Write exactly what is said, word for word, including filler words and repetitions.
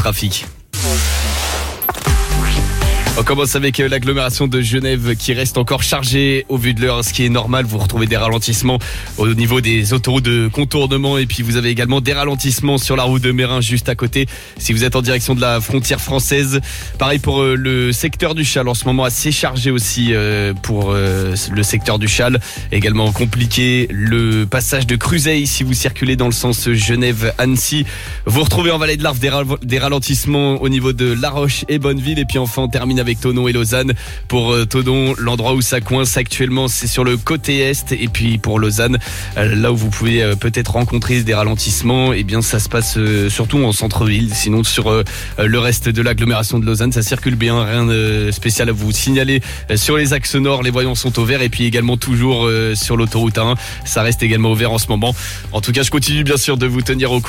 trafic. On commence avec l'agglomération de Genève qui reste encore chargée au vu de l'heure, ce qui est normal. Vous retrouvez des ralentissements au niveau des autoroutes de contournement et puis vous avez également des ralentissements sur la route de Mérin juste à côté si vous êtes en direction de la frontière française. Pareil pour le secteur du Châle, en ce moment assez chargé aussi pour le secteur du Châle. Également compliqué le passage de Cruzeil si vous circulez dans le sens Genève-Annecy. Vous retrouvez en Vallée de l'Arve des ralentissements au niveau de La Roche et Bonneville et puis enfin on termine avec Thonon et Lausanne. Pour Thonon, l'endroit où ça coince actuellement, c'est sur le côté est. Et puis pour Lausanne, là où vous pouvez peut-être rencontrer des ralentissements, eh bien ça se passe surtout en centre-ville. Sinon sur le reste de l'agglomération de Lausanne, ça circule bien. Rien de spécial à vous signaler. Sur les axes nord, les voyants sont au vert. Et puis également toujours sur l'autoroute A un, ça reste également au vert en ce moment. En tout cas, je continue bien sûr de vous tenir au courant.